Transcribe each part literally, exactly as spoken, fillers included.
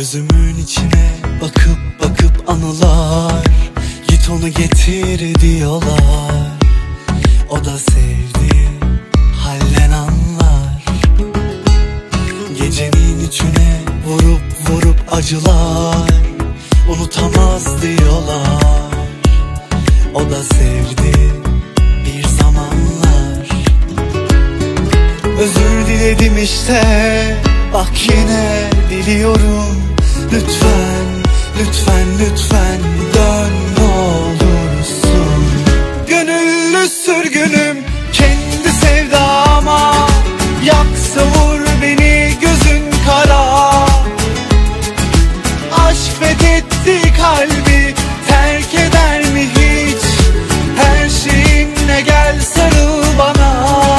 Gözümün içine bakıp bakıp anılar, git onu getir diyorlar. O da sevdi, halden anlar. Gecenin içine vurup vurup acılar, unutamaz diyorlar. O da sevdi bir zamanlar. Özür diledim işte, bak yine diliyorum. Lütfen, lütfen, lütfen dön ne olursun. Gönüllü sürgünüm kendi sevdama, yaksa vur beni gözün kara. Aşk fethetti kalbi, terk eder mi hiç? Her şeyinle gel sarıl bana.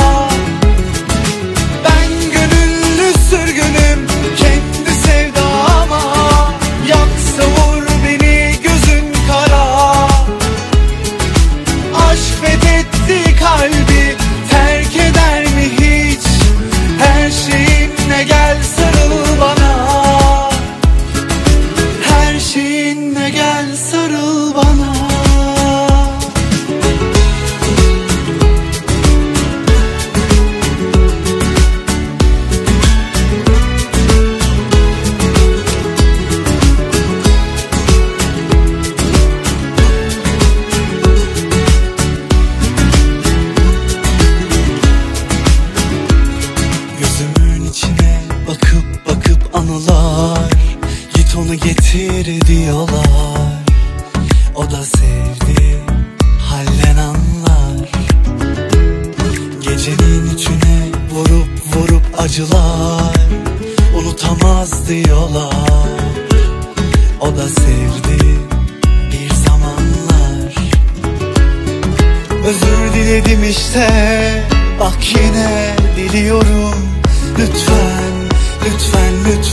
Ben gönüllü sürgünüm kendi sevdama, yaksa vur beni gözün kara. Aşk fethetti kalbi, terk eder mi hiç? Her şeyinle gel sarıl bana. Her şeyinle gel sarıl bana. Gözümün içine bakıp bakıp anılar, git onu getir diyorlar. O da sevdi, halden anlar. Gecenin içine vurup vurup acılar, unutamaz diyorlar. O da sevdi bir zamanlar. Özür diledim işte, bak yine diliyorum. Lütfen, lütfen, lütfen